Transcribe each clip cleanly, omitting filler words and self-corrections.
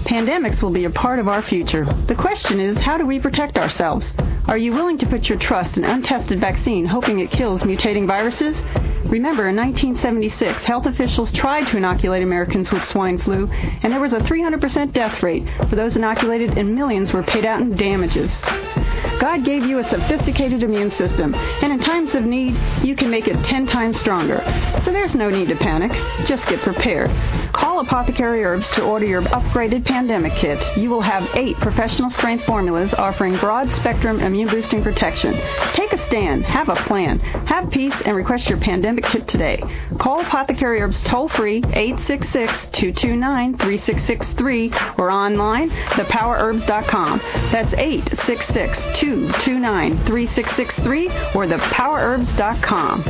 Pandemics will be a part of our future. The question is, how do we protect ourselves? Are you willing to put your trust in untested vaccine, hoping it kills mutating viruses? Remember, in 1976, health officials tried to inoculate Americans with swine flu, and there was a 300% death rate for those inoculated, and millions were paid out in damages. God gave you a sophisticated immune system, and in times of need, you can make it 10 times stronger. So there's no need to panic. Just get prepared. Call Apothecary Herbs to order your upgraded pandemic kit. You will have 8 professional-strength formulas offering broad-spectrum immune-boosting protection. Take a stand. Have a plan. Have peace and request your pandemic kit today. Call Apothecary Herbs toll-free 866-229-3663 or online, thepowerherbs.com. That's 866-229-3663 or thepowerherbs.com.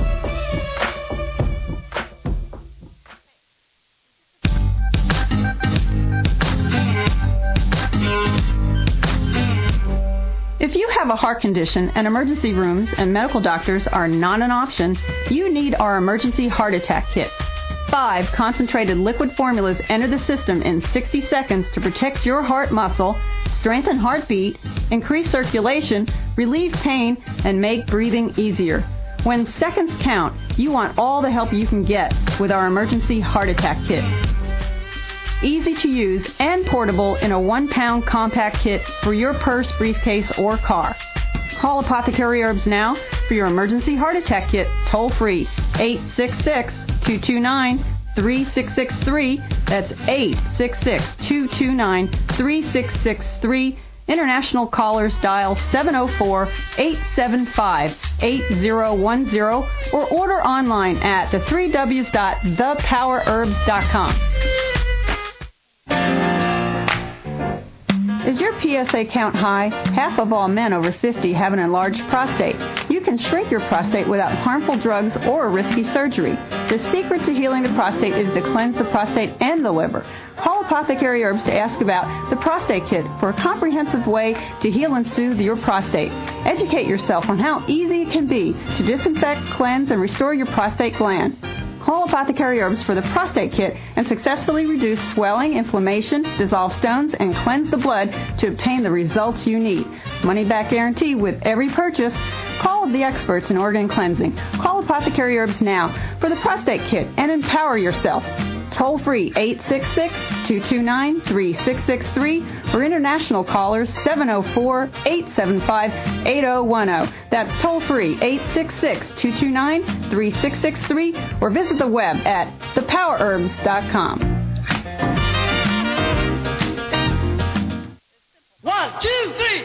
If you have a heart condition and emergency rooms and medical doctors are not an option, you need our emergency heart attack kit. 5 concentrated liquid formulas enter the system in 60 seconds to protect your heart muscle, strengthen heartbeat, increase circulation, relieve pain, and make breathing easier. When seconds count, you want all the help you can get with our emergency heart attack kit. Easy to use and portable in a 1-pound compact kit for your purse, briefcase, or car. Call Apothecary Herbs now for your emergency heart attack kit, toll-free, 866-229-3663. That's 866-229-3663. International callers dial 704-875-8010 or order online at the3ws.thepowerherbs.com. Is your PSA count high? Half of all men over 50 have an enlarged prostate. You can shrink your prostate without harmful drugs or risky surgery. The secret to healing the prostate is to cleanse the prostate and the liver. Call Apothecary Herbs to ask about the prostate kit for a comprehensive way to heal and soothe your prostate. Educate yourself on how easy it can be to disinfect, cleanse, and restore your prostate gland. Call Apothecary Herbs for the prostate kit and successfully reduce swelling, inflammation, dissolve stones, and cleanse the blood to obtain the results you need. Money back guarantee with every purchase. Call the experts in organ cleansing. Call Apothecary Herbs now for the prostate kit and empower yourself. Toll-free 866-229-3663 or international callers 704-875-8010. That's toll-free 866-229-3663 or visit the web at thepowerherbs.com. 1, 2, 3.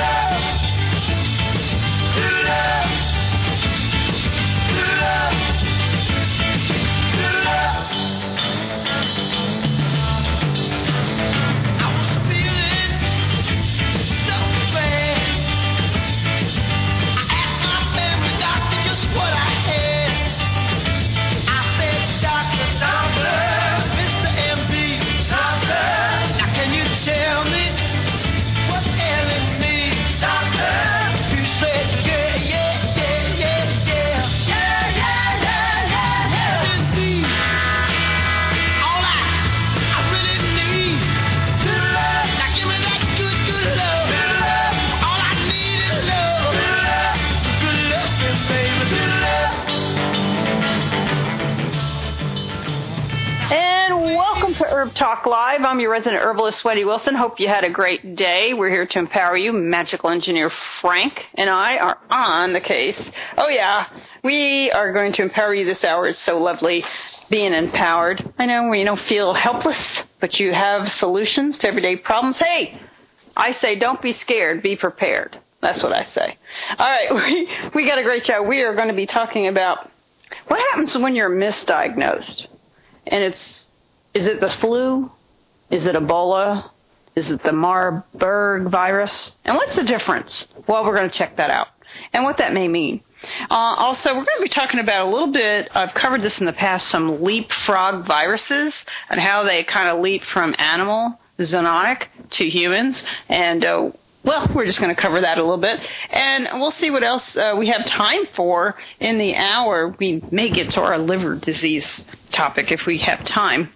Herb Talk Live. I'm your resident herbalist, Sweaty Wilson. Hope you had a great day. We're here to empower you. Magical engineer Frank and I are on the case. Oh, yeah. We are going to empower you this hour. It's so lovely being empowered. I know when you don't feel helpless, but you have solutions to everyday problems. Hey, I say don't be scared. Be prepared. That's what I say. All right. We got a great show. We are going to be talking about what happens when you're misdiagnosed. And is it the flu? Is it Ebola? Is it the Marburg virus? And what's the difference? Well, we're going to check that out and what that may mean. Also, we're going to be talking about a little bit, I've covered this in the past, some leapfrog viruses and how they kind of leap from animal, zoonotic, to humans. And, we're just going to cover that a little bit. And we'll see what else we have time for in the hour. We may get to our liver disease topic if we have time.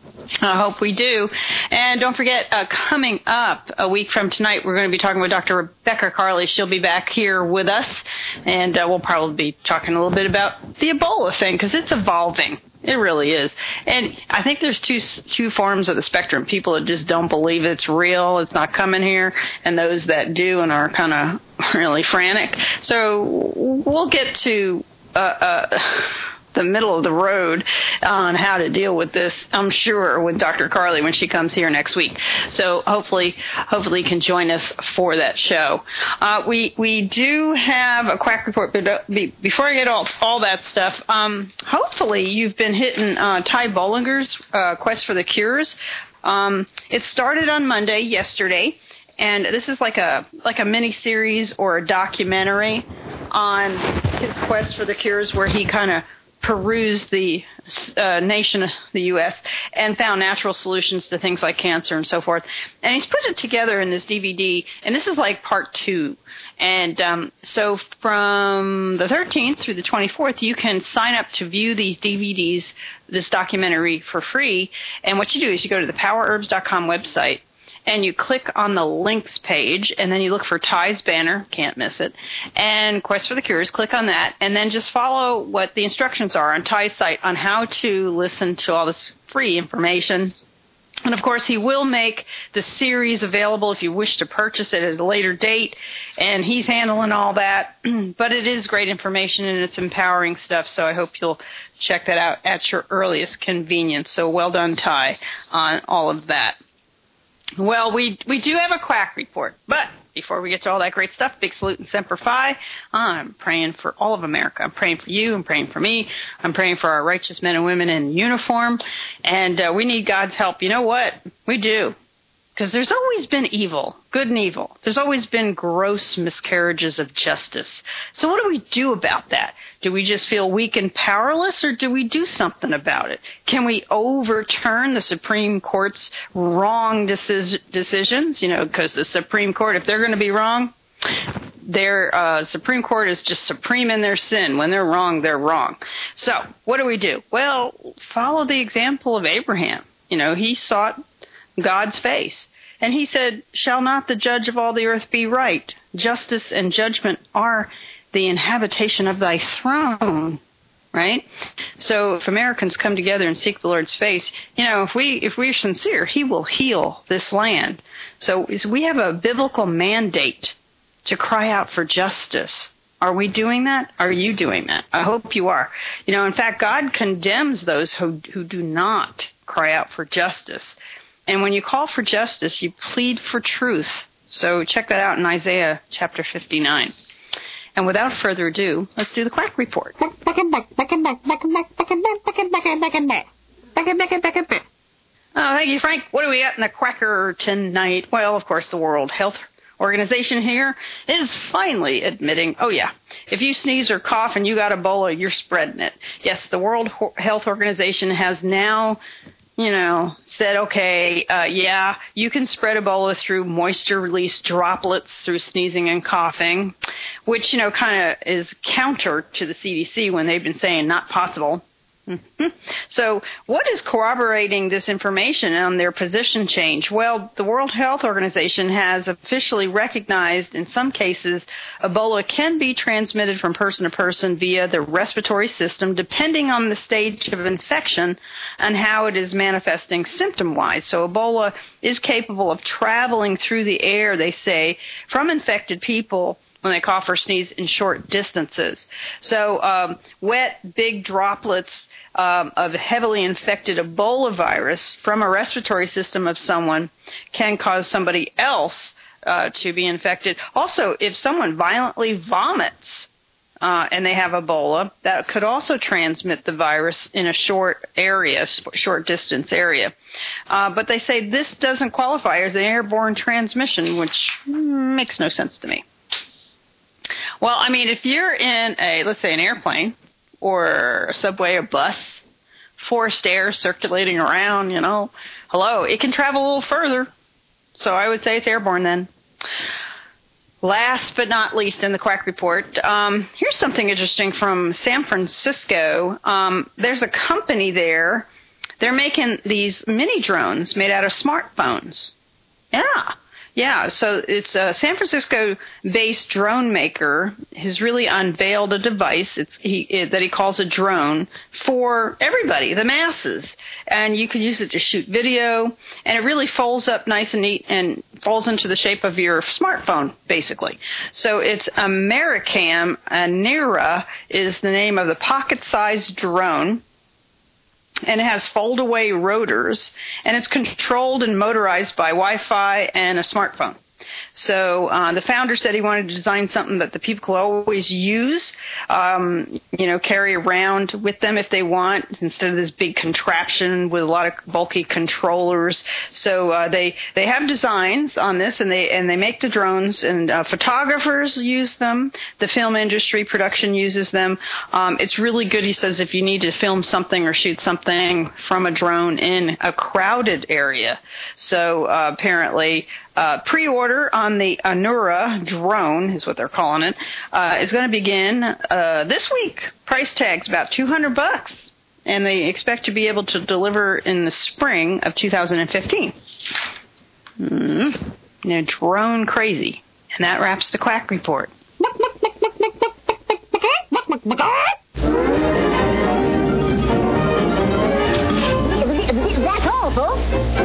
I hope we do. And don't forget, coming up a week from tonight, we're going to be talking with Dr. Rebecca Carley. She'll be back here with us, and we'll probably be talking a little bit about the Ebola thing, because it's evolving. It really is. And I think there's two forms of the spectrum. People that just don't believe it's real, it's not coming here, and those that do and are kind of really frantic. So we'll get to the middle of the road on how to deal with this, I'm sure, with Dr. Carley when she comes here next week. So hopefully you can join us for that show. We do have a quack report, but before I get all that stuff, hopefully you've been hitting Ty Bollinger's Quest for the Cures. It started on Monday, yesterday, and this is like a mini series or a documentary on his quest for the cures, where he kind of perused the nation of the U.S. and found natural solutions to things like cancer and so forth. And he's put it together in this DVD, and this is like part 2. And so from the 13th through the 24th, you can sign up to view these DVDs, this documentary, for free. And what you do is you go to the powerherbs.com website, and you click on the links page, and then you look for Ty's banner, can't miss it, and Quest for the Cures, click on that, and then just follow what the instructions are on Ty's site on how to listen to all this free information. And, of course, he will make the series available if you wish to purchase it at a later date, and he's handling all that. But it is great information, and it's empowering stuff, so I hope you'll check that out at your earliest convenience. So well done, Ty, on all of that. Well, we do have a quack report, but before we get to all that great stuff, big salute and Semper Fi. I'm praying for all of America. I'm praying for you. I'm praying for me. I'm praying for our righteous men and women in uniform, and we need God's help. You know what? We do. Because there's always been evil, good and evil. There's always been gross miscarriages of justice. So what do we do about that? Do we just feel weak and powerless, or do we do something about it? Can we overturn the Supreme Court's wrong decisions? You know, because the Supreme Court, if they're going to be wrong, their Supreme Court is just supreme in their sin. When they're wrong, they're wrong. So what do we do? Well, follow the example of Abraham. You know, he sought God's face. And he said, "Shall not the judge of all the earth be right? Justice and judgment are the inhabitation of thy throne." Right? So if Americans come together and seek the Lord's face, you know, if we're sincere, he will heal this land. So we have a biblical mandate to cry out for justice. Are we doing that? Are you doing that? I hope you are. You know, in fact, God condemns those who do not cry out for justice. And when you call for justice, you plead for truth. So check that out in Isaiah chapter 59. And without further ado, let's do the quack report. Oh, thank you, Frank. What do we got in the quacker tonight? Well, of course, the World Health Organization here is finally admitting, oh yeah, if you sneeze or cough and you got Ebola, you're spreading it. Yes, the World Health Organization has now said, okay, yeah, you can spread Ebola through moisture-released droplets through sneezing and coughing, which, kind of is counter to the CDC when they've been saying not possible. Mm-hmm. So what is corroborating this information on their position change? Well, the World Health Organization has officially recognized in some cases Ebola can be transmitted from person to person via the respiratory system depending on the stage of infection and how it is manifesting symptom-wise. So Ebola is capable of traveling through the air, they say, from infected people when they cough or sneeze in short distances. So wet, big droplets of heavily infected Ebola virus from a respiratory system of someone can cause somebody else to be infected. Also, if someone violently vomits and they have Ebola, that could also transmit the virus in a short distance area. But they say this doesn't qualify as an airborne transmission, which makes no sense to me. Well, I mean, if you're in let's say an airplane or a subway or bus, forced air circulating around, hello, it can travel a little further. So I would say it's airborne then. Last but not least in the quack report, here's something interesting from San Francisco. There's a company there they're making these mini drones made out of smartphones. Yeah, so it's a San Francisco-based drone maker has really unveiled a device that he calls a drone for everybody, the masses. And you can use it to shoot video, and it really folds up nice and neat and falls into the shape of your smartphone, basically. So it's Americam. Nera is the name of the pocket-sized drone. And it has fold-away rotors, and it's controlled and motorized by Wi-Fi and a smartphone. So the founder said he wanted to design something that the people could always use, carry around with them if they want, instead of this big contraption with a lot of bulky controllers. So they have designs on this, and they make the drones, and photographers use them. The film industry, production uses them. It's really good, he says, if you need to film something or shoot something from a drone in a crowded area. So apparently pre-order on the Anura drone, is what they're calling it, is going to begin this week. Price tag's about $200, and they expect to be able to deliver in the spring of 2015. Drone crazy. And that wraps the Quack Report. That's all, folks.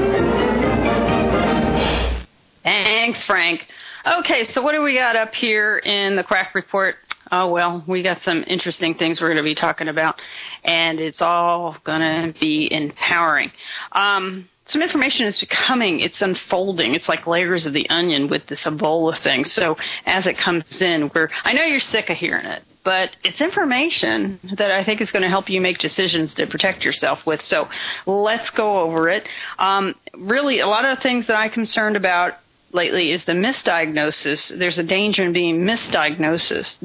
Thanks, Frank. Okay, so what do we got up here in the Quack Report? Oh, well, we got some interesting things we're going to be talking about, and it's all going to be empowering. Some information is coming. It's unfolding. It's like layers of the onion with this Ebola thing. So as it comes in, I know you're sick of hearing it, but it's information that I think is going to help you make decisions to protect yourself with. So let's go over it. Really, a lot of things that I'm concerned about lately is the misdiagnosis. There's a danger in being diagnosed.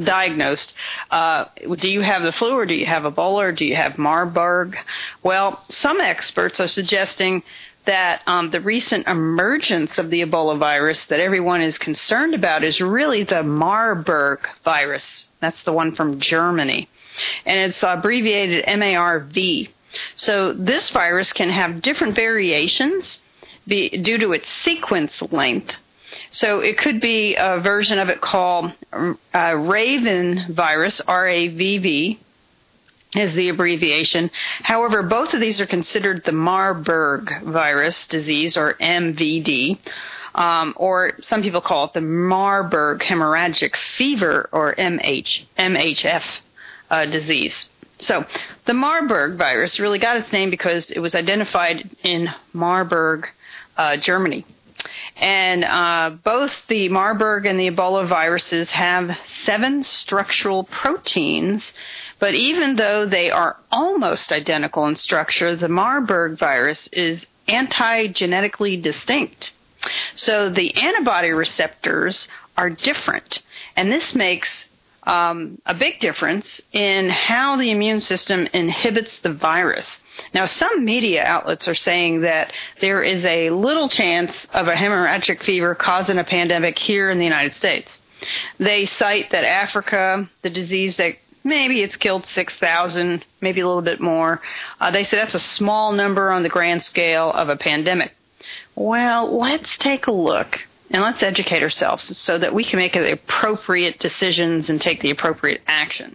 Do you have the flu, or do you have Ebola, or do you have Marburg? Well, some experts are suggesting that the recent emergence of the Ebola virus that everyone is concerned about is really the Marburg virus. That's the one from Germany. And it's abbreviated MARV. So this virus can have different variations due to its sequence length. So it could be a version of it called Raven virus, RAVV is the abbreviation. However, both of these are considered the Marburg virus disease, or MVD, or some people call it the Marburg hemorrhagic fever, or MHF disease. So the Marburg virus really got its name because it was identified in Marburg, Germany. And both the Marburg and the Ebola viruses have 7 structural proteins, but even though they are almost identical in structure, the Marburg virus is antigenetically distinct. So the antibody receptors are different, and this makes a big difference in how the immune system inhibits the virus. Now, some media outlets are saying that there is a little chance of a hemorrhagic fever causing a pandemic here in the United States. They cite that Africa, the disease that maybe it's killed 6,000, maybe a little bit more. They say that's a small number on the grand scale of a pandemic. Well, let's take a look. And let's educate ourselves so that we can make the appropriate decisions and take the appropriate action.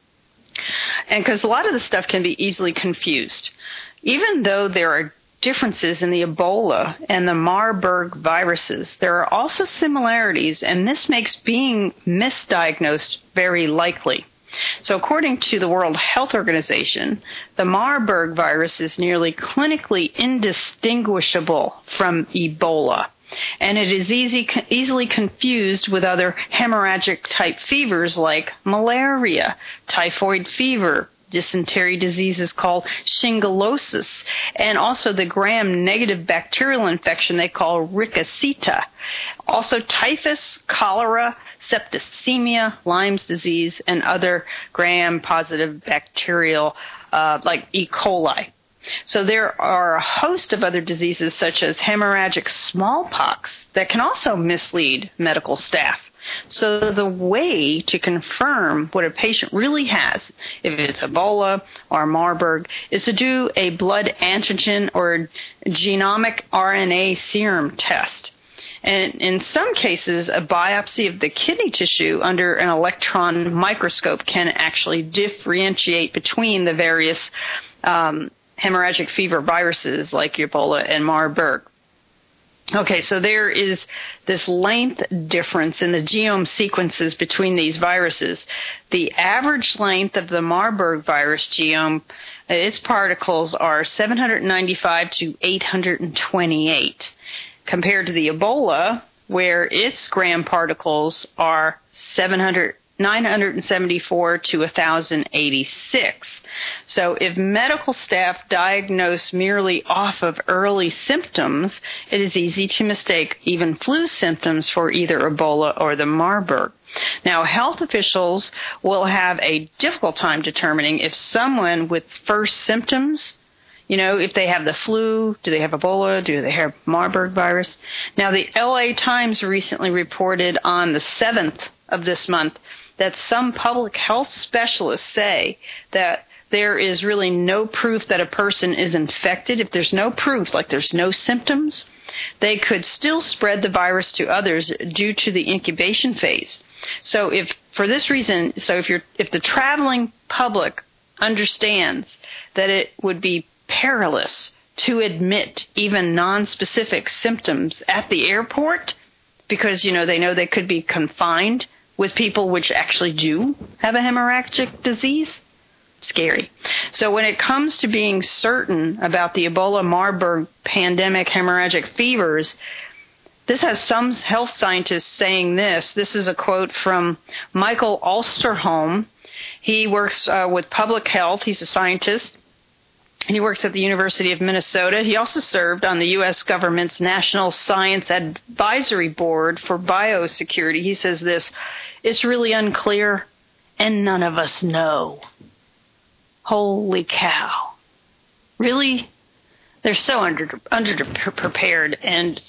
And because a lot of the stuff can be easily confused. Even though there are differences in the Ebola and the Marburg viruses, there are also similarities, and this makes being misdiagnosed very likely. So according to the World Health Organization, the Marburg virus is nearly clinically indistinguishable from Ebola. And it is easily confused with other hemorrhagic-type fevers like malaria, typhoid fever, dysentery diseases called shigellosis, and also the gram-negative bacterial infection they call rickettsia. Also typhus, cholera, septicemia, Lyme's disease, and other gram-positive bacterial like E. coli. So there are a host of other diseases such as hemorrhagic smallpox that can also mislead medical staff. So the way to confirm what a patient really has, if it's Ebola or Marburg, is to do a blood antigen or genomic RNA serum test. And in some cases, a biopsy of the kidney tissue under an electron microscope can actually differentiate between the various hemorrhagic fever viruses like Ebola and Marburg. Okay, so there is this length difference in the genome sequences between these viruses. The average length of the Marburg virus genome, its particles are 795 to 828, compared to the Ebola, where its gram particles are 974 to 1,086. So if medical staff diagnose merely off of early symptoms, it is easy to mistake even flu symptoms for either Ebola or the Marburg. Now, health officials will have a difficult time determining if someone with first symptoms, if they have the flu, do they have Ebola, do they have Marburg virus? Now, the LA Times recently reported on the 7th of this month that some public health specialists say that there is really no proof that a person is infected. If there's no proof, like there's no symptoms, they could still spread the virus to others due to the incubation phase. So if the traveling public understands that it would be perilous to admit even non-specific symptoms at the airport because, they know they could be confined with people which actually do have a hemorrhagic disease, scary. So when it comes to being certain about the Ebola Marburg pandemic hemorrhagic fevers, this has some health scientists saying this. This is a quote from Michael Osterholm. He works with public health. He's a scientist. And he works at the University of Minnesota. He also served on the U.S. government's National Science Advisory Board for Biosecurity. He says this, "It's really unclear, and none of us know." Holy cow. Really? They're so underprepared. And,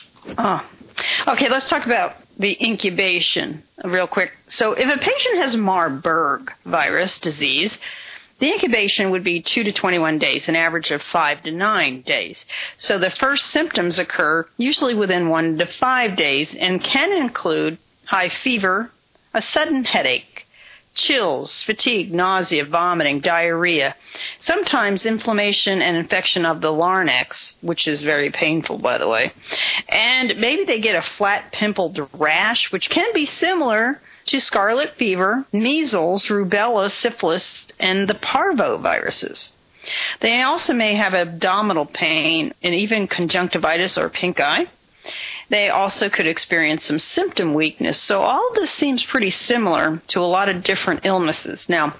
okay, let's talk about the incubation real quick. So if a patient has Marburg virus disease, the incubation would be 2 to 21 days, an average of 5 to 9 days. So the first symptoms occur usually within 1 to 5 days and can include high fever, a sudden headache, chills, fatigue, nausea, vomiting, diarrhea, sometimes inflammation and infection of the larynx, which is very painful, by the way. And maybe they get a flat pimpled rash, which can be similar to scarlet fever, measles, rubella, syphilis, and the parvoviruses. They also may have abdominal pain and even conjunctivitis or pink eye. They also could experience some symptom weakness. So all this seems pretty similar to a lot of different illnesses. Now,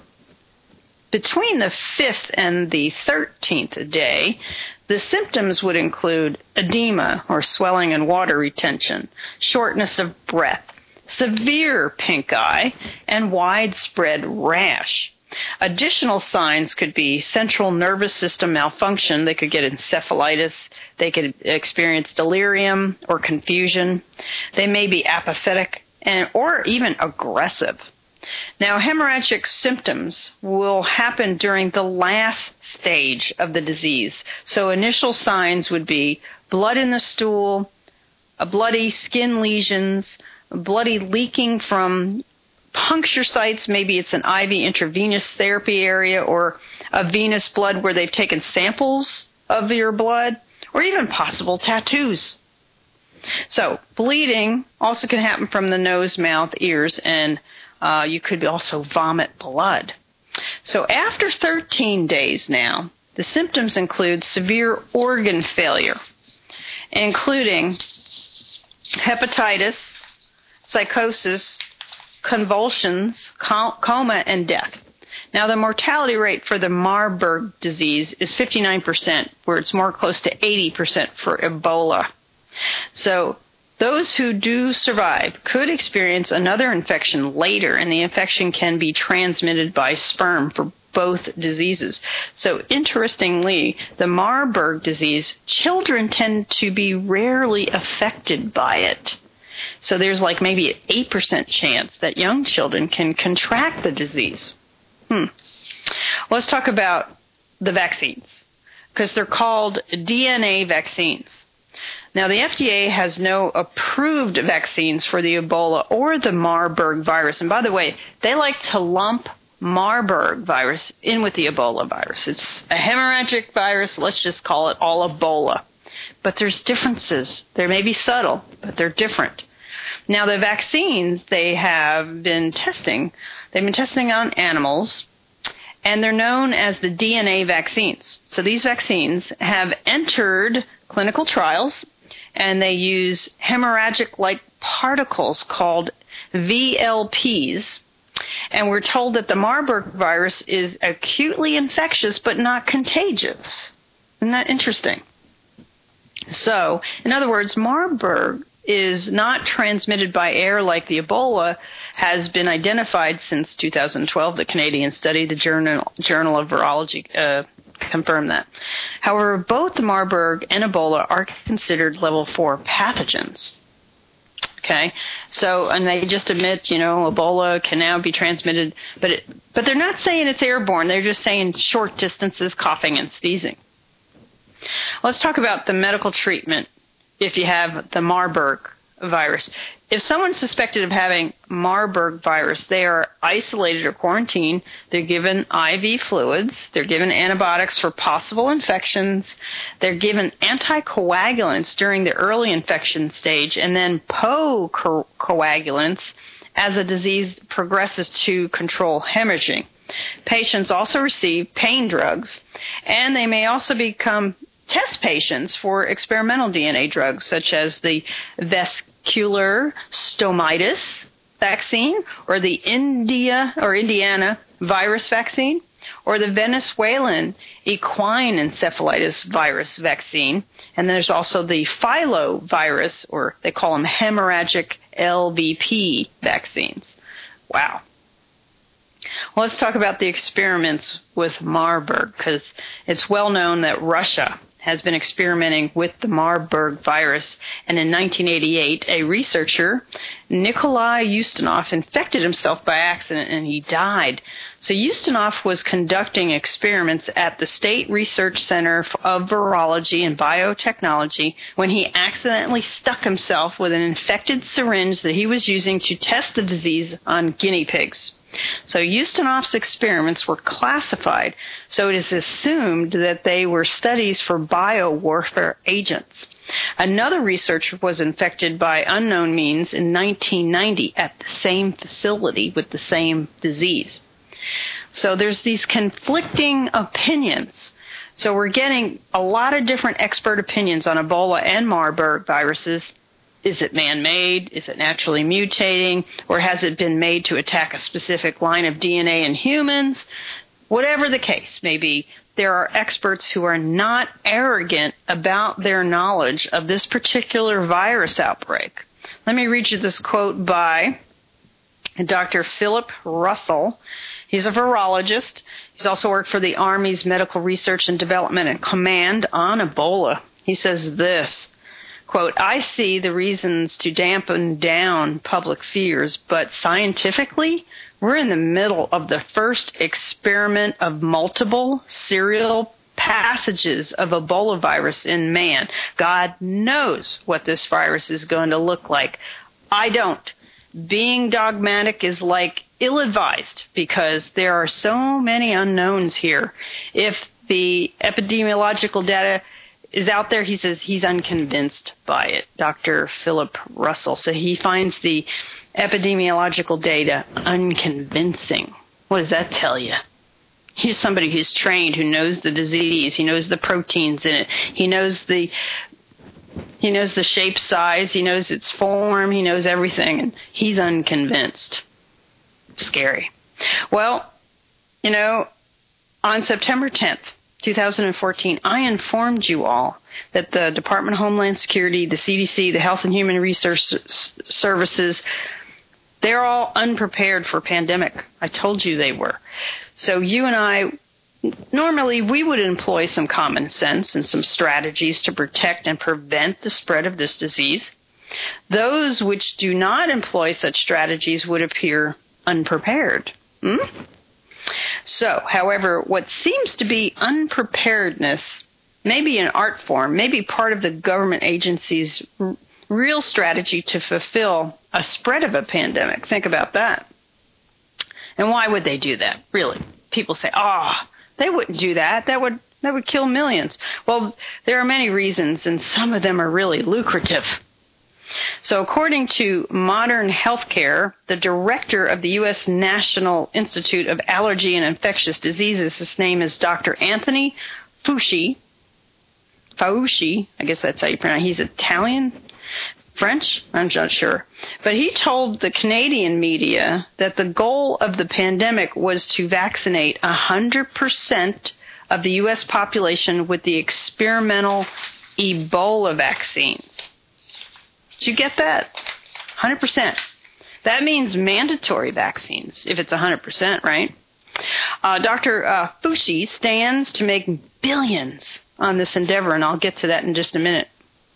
between the 5th and the 13th day, the symptoms would include edema or swelling and water retention, shortness of breath, severe pink eye, and widespread rash. Additional signs could be central nervous system malfunction. They could get encephalitis. They could experience delirium or confusion. They may be apathetic or even aggressive. Now, hemorrhagic symptoms will happen during the last stage of the disease. So initial signs would be blood in the stool, bloody skin lesions, bloody leaking from puncture sites. Maybe it's an IV intravenous therapy area or a venous blood where they've taken samples of your blood, or even possible tattoos. So bleeding also can happen from the nose, mouth, ears, and you could also vomit blood. So after 13 days now, the symptoms include severe organ failure, including hepatitis, psychosis, convulsions, coma, and death. Now, the mortality rate for the Marburg disease is 59%, where it's more close to 80% for Ebola. So those who do survive could experience another infection later, and the infection can be transmitted by sperm both diseases. So interestingly, the Marburg disease, children tend to be rarely affected by it. So there's like maybe an 8% chance that young children can contract the disease. Let's talk about the vaccines, because they're called DNA vaccines. Now, the FDA has no approved vaccines for the Ebola or the Marburg virus. And by the way, they like to lump Marburg virus in with the Ebola virus. It's a hemorrhagic virus. Let's just call it all Ebola. But there's differences. They may be subtle, but they're different. Now, the vaccines they have been testing, they've been testing on animals, and they're known as the DNA vaccines. So these vaccines have entered clinical trials, and they use hemorrhagic-like particles called VLPs. And we're told that the Marburg virus is acutely infectious but not contagious. Isn't that interesting? So, in other words, Marburg is not transmitted by air like the Ebola has been identified since 2012. The Canadian study, the Journal of Virology, confirmed that. However, both the Marburg and Ebola are considered level 4 pathogens. Okay, so, and they just admit, Ebola can now be transmitted, but they're not saying it's airborne. They're just saying short distances, coughing and sneezing. Let's talk about the medical treatment if you have the Marburg virus. If someone's suspected of having Marburg virus, they are isolated or quarantined. They're given IV fluids. They're given antibiotics for possible infections. They're given anticoagulants during the early infection stage and then coagulants as the disease progresses to control hemorrhaging. Patients also receive pain drugs, and they may also become test patients for experimental DNA drugs such as the vesicular stomitis vaccine or the Indiana virus vaccine or the Venezuelan equine encephalitis virus vaccine. And there's also the filovirus, or they call them hemorrhagic LVP vaccines. Wow. Well, let's talk about the experiments with Marburg, because it's well known that Russia has been experimenting with the Marburg virus. And in 1988, a researcher, Nikolai Ustinov, infected himself by accident and he died. So Ustinov was conducting experiments at the State Research Center of Virology and Biotechnology when he accidentally stuck himself with an infected syringe that he was using to test the disease on guinea pigs. So Ustinov's experiments were classified, so it is assumed that they were studies for biowarfare agents. Another researcher was infected by unknown means in 1990 at the same facility with the same disease. So there's these conflicting opinions. So we're getting a lot of different expert opinions on Ebola and Marburg viruses. Is it man-made? Is it naturally mutating? Or has it been made to attack a specific line of DNA in humans? Whatever the case may be, there are experts who are not arrogant about their knowledge of this particular virus outbreak. Let me read you this quote by Dr. Philip Russell. He's a virologist. He's also worked for the Army's Medical Research and Development and Command on Ebola. He says this, quote, I see the reasons to dampen down public fears, but scientifically, we're in the middle of the first experiment of multiple serial passages of Ebola virus in man. God knows what this virus is going to look like. I don't. Being dogmatic is like ill-advised because there are so many unknowns here. If the epidemiological data is out there, he says he's unconvinced by it, Dr. Philip Russell. So he finds the epidemiological data unconvincing. What does that tell you? He's somebody who's trained, who knows the disease, he knows the proteins in it, he knows the shape, size, he knows its form, he knows everything, and he's unconvinced. Scary. Well, on September 10th, 2014, I informed you all that the Department of Homeland Security, the CDC, the Health and Human Resources Services They're all unprepared for pandemic. I told you they were. So you and I, normally we would employ some common sense and some strategies to protect and prevent the spread of this disease. Those which do not employ such strategies would appear unprepared. So, however, what seems to be unpreparedness may be an art form, may be part of the government agency's real strategy to fulfill a spread of a pandemic. Think about that. And why would they do that, really? People say, they wouldn't do that. That would kill millions. Well, there are many reasons, and some of them are really lucrative. So according to Modern Healthcare, the director of the U.S. National Institute of Allergy and Infectious Diseases, his name is Dr. Anthony Fauci, I guess that's how you pronounce it. He's Italian? French? I'm not sure. But he told the Canadian media that the goal of the pandemic was to vaccinate 100% of the U.S. population with the experimental Ebola vaccines. Did you get that? 100%. That means mandatory vaccines, if it's 100%, right? Dr. Fauci stands to make billions on this endeavor, and I'll get to that in just a minute.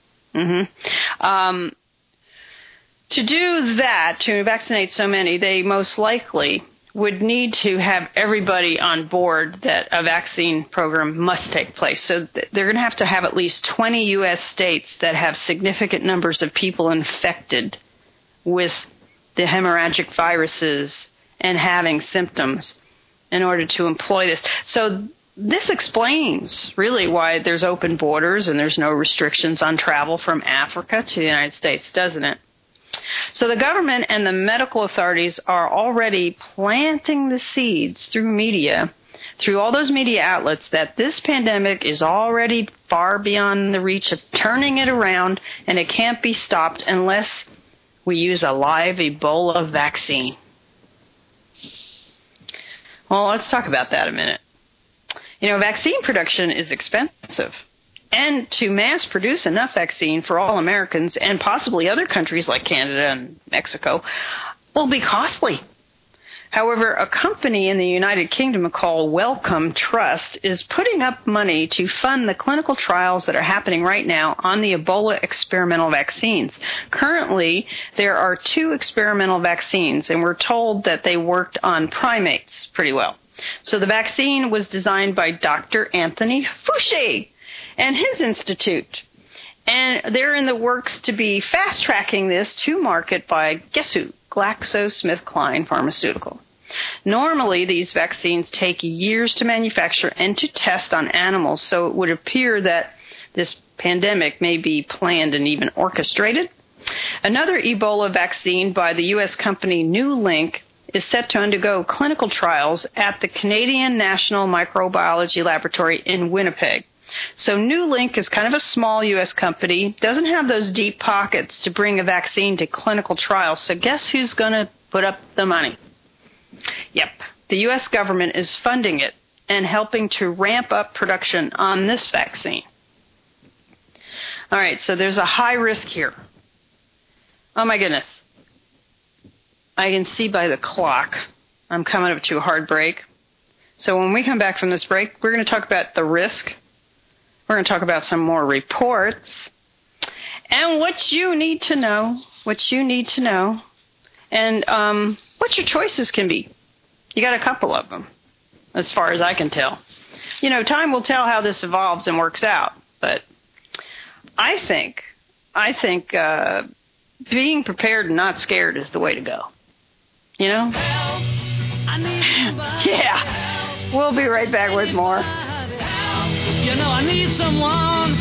To do that, to vaccinate so many, they most likely would need to have everybody on board that a vaccine program must take place. So they're going to have at least 20 U.S. states that have significant numbers of people infected with the hemorrhagic viruses and having symptoms in order to employ this. So this explains really why there's open borders and there's no restrictions on travel from Africa to the United States, doesn't it? So the government and the medical authorities are already planting the seeds through media, through all those media outlets, that this pandemic is already far beyond the reach of turning it around, and it can't be stopped unless we use a live Ebola vaccine. Well, let's talk about that a minute. Vaccine production is expensive. And to mass produce enough vaccine for all Americans and possibly other countries like Canada and Mexico will be costly. However, a company in the United Kingdom called Wellcome Trust is putting up money to fund the clinical trials that are happening right now on the Ebola experimental vaccines. Currently, there are 2 experimental vaccines, and we're told that they worked on primates pretty well. So the vaccine was designed by Dr. Anthony Fauci and his institute. And they're in the works to be fast-tracking this to market by, guess who? GlaxoSmithKline Pharmaceutical. Normally, these vaccines take years to manufacture and to test on animals, so it would appear that this pandemic may be planned and even orchestrated. Another Ebola vaccine by the U.S. company NewLink is set to undergo clinical trials at the Canadian National Microbiology Laboratory in Winnipeg. So NewLink is kind of a small U.S. company, doesn't have those deep pockets to bring a vaccine to clinical trials. So guess who's going to put up the money? Yep, the U.S. government is funding it and helping to ramp up production on this vaccine. All right, so there's a high risk here. Oh, my goodness. I can see by the clock I'm coming up to a hard break. So when we come back from this break, we're going to talk about the risk. We're going to talk about some more reports and what you need to know, and what your choices can be. You got a couple of them, as far as I can tell. Time will tell how this evolves and works out, but I think being prepared and not scared is the way to go. Yeah. We'll be right back with more. I need someone.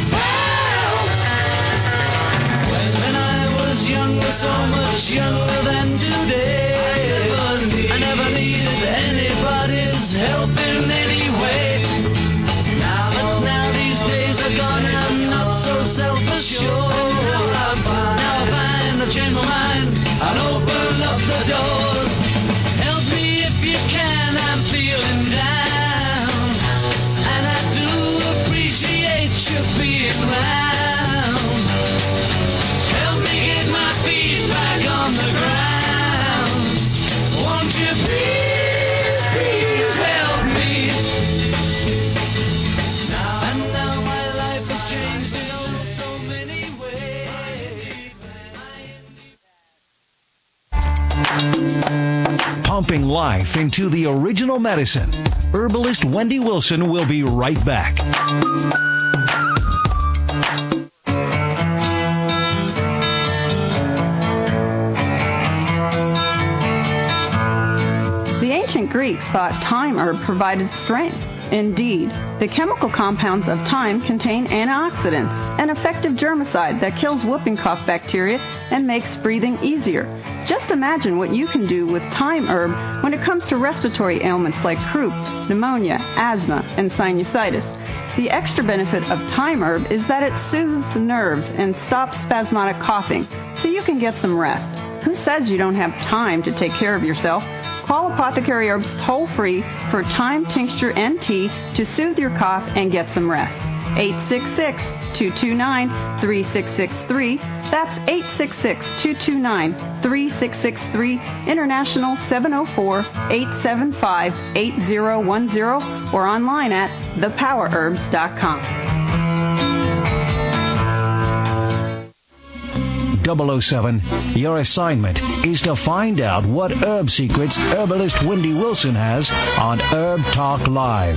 When I was younger, so much younger than today, I never needed anybody's help in any way. Now these days are gone, I'm not so self-assured. Now I find I've changed my mind, I'll open up the doors. Help me if you can, I'm feeling down. Being round. Help me get my feet back on the ground. Pumping life into the original medicine. Herbalist Wendy Wilson will be right back. The ancient Greeks thought thyme herb provided strength. Indeed, the chemical compounds of thyme contain antioxidants, an effective germicide that kills whooping cough bacteria and makes breathing easier. Just imagine what you can do with thyme herb when it comes to respiratory ailments like croup, pneumonia, asthma, and sinusitis. The extra benefit of thyme herb is that it soothes the nerves and stops spasmodic coughing, so you can get some rest. Who says you don't have time to take care of yourself? Call Apothecary Herbs toll-free for thyme tincture and tea to soothe your cough and get some rest. 866-229-3663. That's 866-229-3663. International 704-875-8010 or online at thepowerherbs.com. 007, your assignment is to find out what herb secrets herbalist Wendy Wilson has on Herb Talk Live.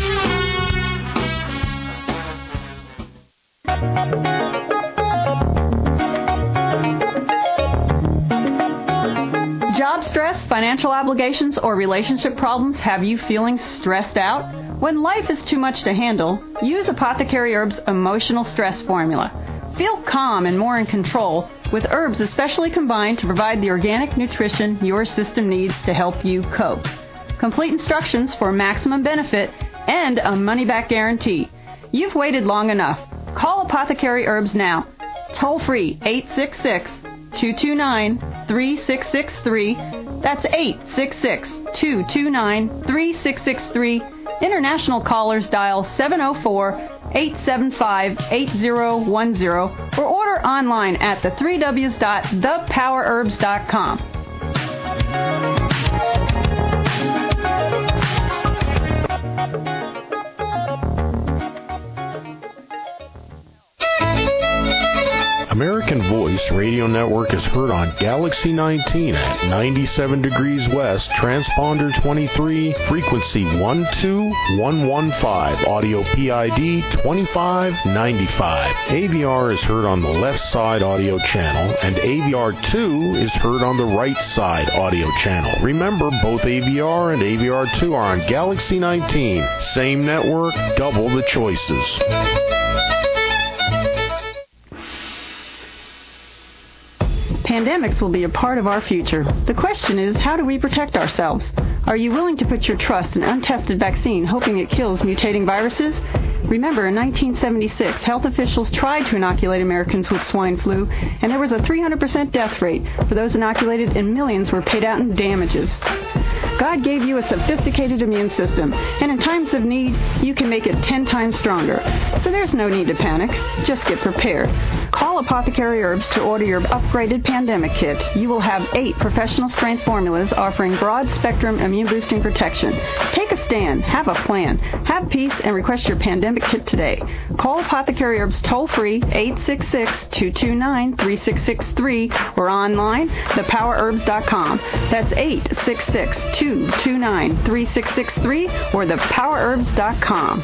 Job stress, financial obligations, or relationship problems have you feeling stressed out? When life is too much to handle, use Apothecary Herbs' emotional stress formula. Feel calm and more in control with herbs especially combined to provide the organic nutrition your system needs to help you cope. Complete instructions for maximum benefit and a money-back guarantee. You've waited long enough. Call Apothecary Herbs now. Toll free 866-229-3663. That's 866-229-3663. International callers dial 704-875-8010 or order online at the3ws.thepowerherbs.com. American Voice Radio Network is heard on Galaxy 19 at 97 degrees west, transponder 23, frequency 12115, audio PID 2595. AVR is heard on the left side audio channel, and AVR2 is heard on the right side audio channel. Remember, both AVR and AVR2 are on Galaxy 19. Same network, double the choices. Pandemics will be a part of our future. The question is, how do we protect ourselves? Are you willing to put your trust in an untested vaccine, hoping it kills mutating viruses? Remember, in 1976, health officials tried to inoculate Americans with swine flu, and there was a 300% death rate for those inoculated, and millions were paid out in damages. God gave you a sophisticated immune system, and in times of need, you can make it 10 times stronger. So there's no need to panic. Just get prepared. Call Apothecary Herbs to order your upgraded pandemic kit. You will have 8 professional strength formulas offering broad-spectrum immune-boosting protection. Take a stand. Have a plan. Have peace and request your pandemic kit today. Call Apothecary Herbs toll-free 866-229-3663 or online, thepowerherbs.com. That's 866-229-3663 or thepowerherbs.com.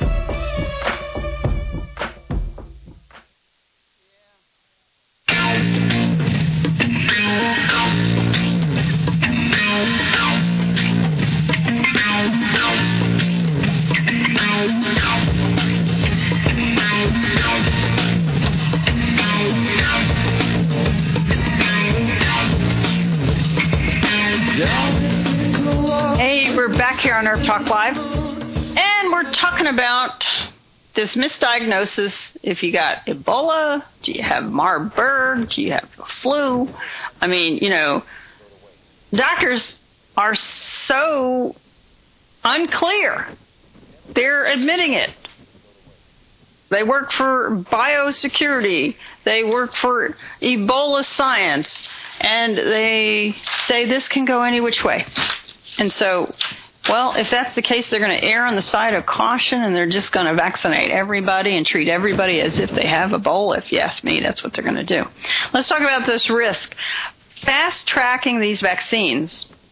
Hey, we're back here on Herb Talk Live, and we're talking about this misdiagnosis. If you got Ebola, do you have Marburg, do you have the flu? I mean, you know, doctors are so unclear. They're admitting it. They work for biosecurity. They work for Ebola science. And they say this can go any which way. And so, well, if that's the case, they're going to err on the side of caution, and they're just going to vaccinate everybody and treat everybody as if they have Ebola. If you ask me, that's what they're going to do. Let's talk about this risk. Fast-tracking these vaccines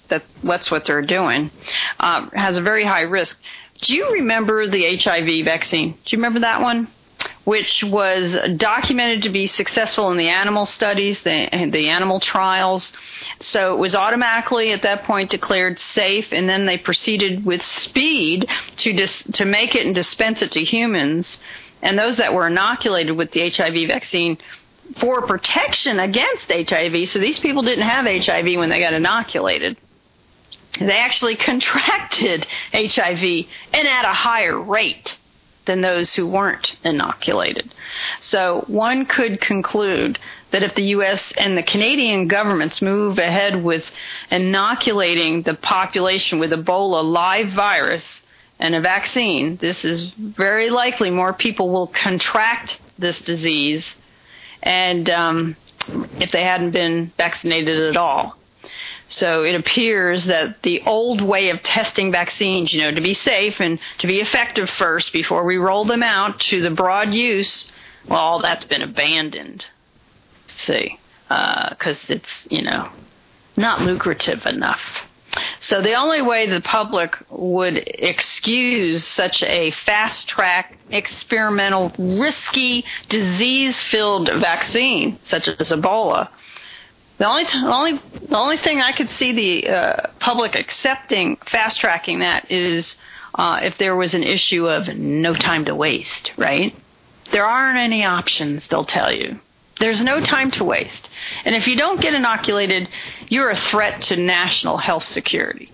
that's what they're doing, has a very high risk. Do you remember the HIV vaccine? Do you remember that one? Which was documented to be successful in the animal studies, the animal trials. So it was automatically at that point declared safe, and then they proceeded with speed to make it and dispense it to humans. And those that were inoculated with the HIV vaccine for protection against HIV, so these people didn't have HIV when they got inoculated. They actually contracted HIV and at a higher rate than those who weren't inoculated. So one could conclude that if the U.S. and the Canadian governments move ahead with inoculating the population with Ebola live virus and a vaccine, this is very likely more people will contract this disease and if they hadn't been vaccinated at all. So it appears that the old way of testing vaccines, to be safe and to be effective first before we roll them out to the broad use, well, that's been abandoned. See, because it's, not lucrative enough. So the only way the public would excuse such a fast-track, experimental, risky, disease-filled vaccine, such as Ebola, the only thing I could see the public accepting, fast-tracking that is if there was an issue of no time to waste, right? There aren't any options, they'll tell you. There's no time to waste. And if you don't get inoculated, you're a threat to national health security.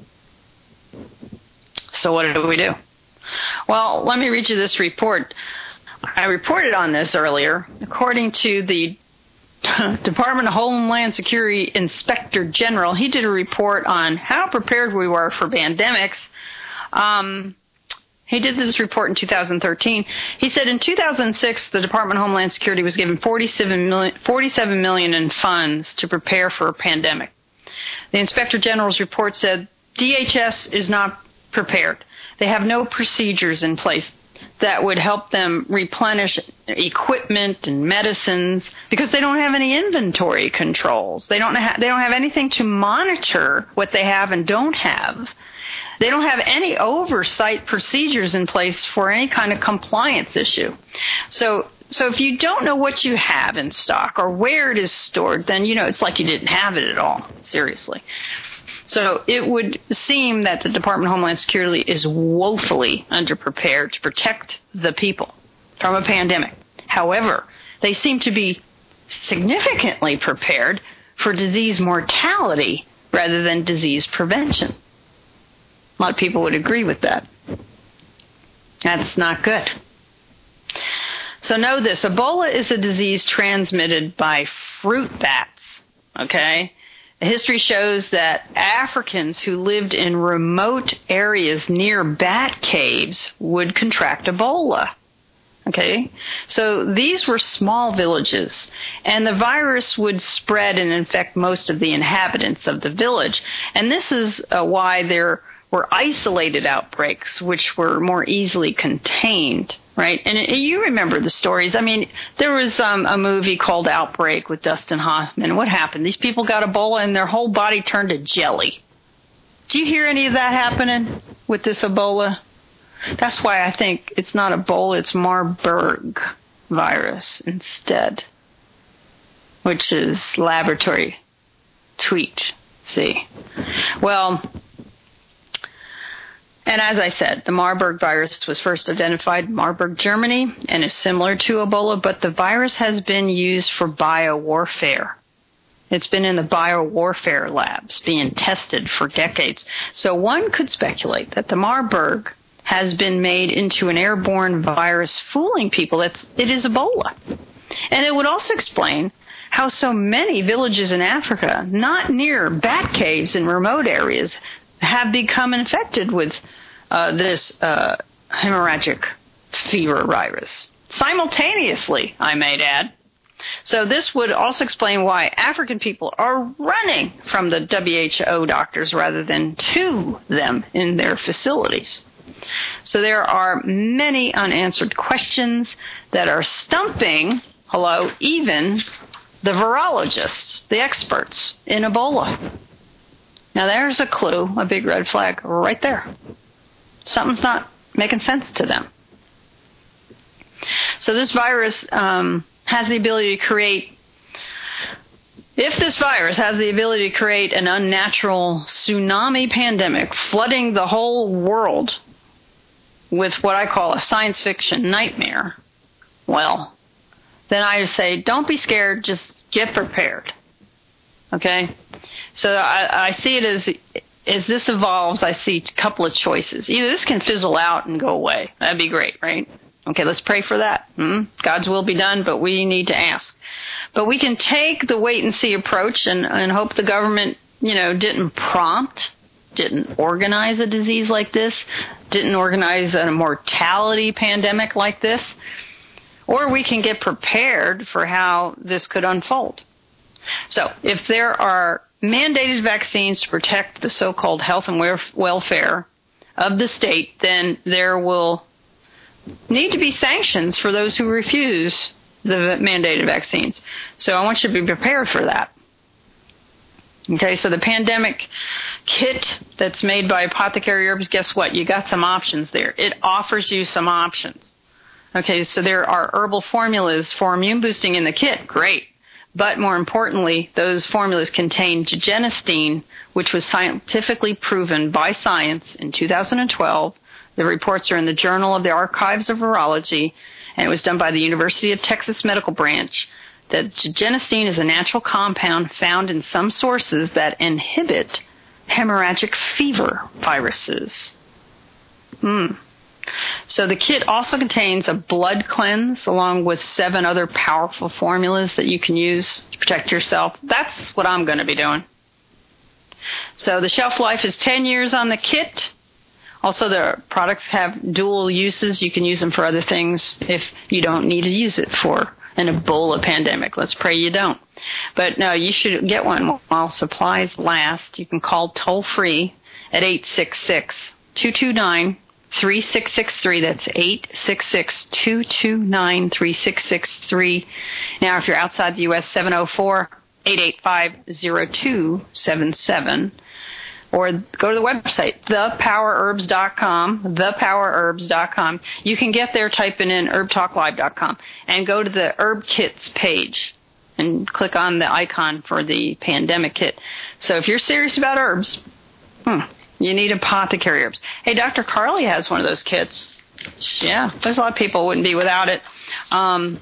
So what do we do? Well, let me read you this report. I reported on this earlier. According to the Department of Homeland Security Inspector General, he did a report on how prepared we were for pandemics. He did this report in 2013. He said in 2006, the Department of Homeland Security was given $47 million in funds to prepare for a pandemic. The Inspector General's report said DHS is not prepared. They have no procedures in place that would help them replenish equipment and medicines because they don't have any inventory controls. They don't have anything to monitor what they have and don't have. They don't have any oversight procedures in place for any kind of compliance issue. So if you don't know what you have in stock or where it is stored, then, it's like you didn't have it at all, seriously. So it would seem that the Department of Homeland Security is woefully underprepared to protect the people from a pandemic. However, they seem to be significantly prepared for disease mortality rather than disease prevention. A lot of people would agree with that. That's not good. So know this, Ebola is a disease transmitted by fruit bats, okay? History shows that Africans who lived in remote areas near bat caves would contract Ebola. Okay? So these were small villages, and the virus would spread and infect most of the inhabitants of the village. And this is why there were isolated outbreaks, which were more easily contained, right? And you remember the stories. I mean, there was a movie called Outbreak with Dustin Hoffman. What happened? These people got Ebola and their whole body turned to jelly. Do you hear any of that happening with this Ebola? That's why I think it's not Ebola, it's Marburg virus instead, which is laboratory tweet. See? Well, and as I said, the Marburg virus was first identified in Marburg, Germany, and is similar to Ebola, but the virus has been used for biowarfare. It's been in the biowarfare labs being tested for decades. So one could speculate that the Marburg has been made into an airborne virus fooling people. It is Ebola. And it would also explain how so many villages in Africa, not near bat caves in remote areas, have become infected with this hemorrhagic fever virus. Simultaneously, I might add. So this would also explain why African people are running from the WHO doctors rather than to them in their facilities. So there are many unanswered questions that are stumping, even the virologists, the experts in Ebola. Now there's a clue, a big red flag right there. Something's not making sense to them. So this virus has the ability to create, if this virus has the ability to create an unnatural tsunami pandemic, flooding the whole world with what I call a science fiction nightmare, well, then I say, don't be scared, just get prepared. Okay? So I see it as this evolves, I see a couple of choices. Either this can fizzle out and go away. That'd be great, right? Okay, let's pray for that. God's will be done, but we need to ask. But we can take the wait-and-see approach and hope the government, didn't organize a disease like this, didn't organize a mortality pandemic like this. Or we can get prepared for how this could unfold. So if there are mandated vaccines to protect the so-called health and welfare of the state, then there will need to be sanctions for those who refuse the mandated vaccines. So I want you to be prepared for that. Okay, so the pandemic kit that's made by Apothecary Herbs, guess what? You got some options there. It offers you some options. Okay, so there are herbal formulas for immune boosting in the kit. Great. But more importantly, those formulas contain genistein, which was scientifically proven by science in 2012. The reports are in the Journal of the Archives of Virology, and it was done by the University of Texas Medical Branch, that genistein is a natural compound found in some sources that inhibit hemorrhagic fever viruses. So the kit also contains a blood cleanse along with 7 other powerful formulas that you can use to protect yourself. That's what I'm going to be doing. So the shelf life is 10 years on the kit. Also, the products have dual uses. You can use them for other things if you don't need to use it for an Ebola pandemic. Let's pray you don't. But no, you should get one while supplies last. You can call toll-free at 866-229-3663. That's 866-229-3663. Now, if you're outside the U.S., 704-885-0277. Or go to the website, thepowerherbs.com, thepowerherbs.com. You can get there typing in herbtalklive.com and go to the herb kits page and click on the icon for the pandemic kit. So if you're serious about herbs, you need Apothecary Herbs. Hey, Dr. Carly has one of those kits. Yeah, there's a lot of people who wouldn't be without it. And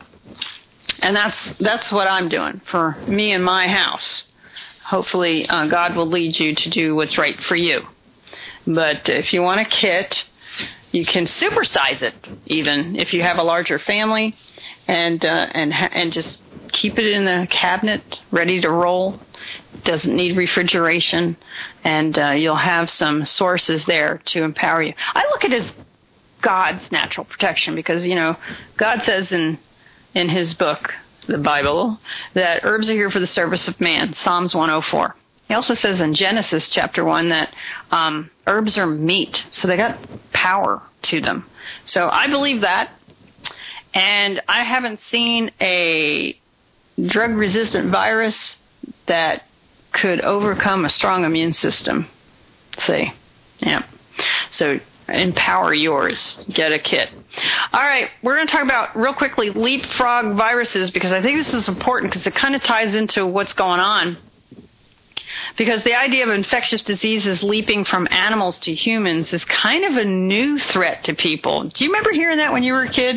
that's what I'm doing for me and my house. Hopefully, God will lead you to do what's right for you. But if you want a kit, you can supersize it, even if you have a larger family, and just keep it in the cabinet, ready to roll. Doesn't need refrigeration, and you'll have some sources there to empower you. I look at it as God's natural protection because God says in His book, the Bible, that herbs are here for the service of man, Psalms 104. He also says in Genesis chapter 1 that herbs are meat, so they got power to them. So I believe that, and I haven't seen a drug-resistant virus that could overcome a strong immune system. See? Yeah. So empower yours. Get a kit. All right, we're going to talk about, real quickly, leapfrog viruses, because I think this is important because it kind of ties into what's going on. Because the idea of infectious diseases leaping from animals to humans is kind of a new threat to people. Do you remember hearing that when you were a kid,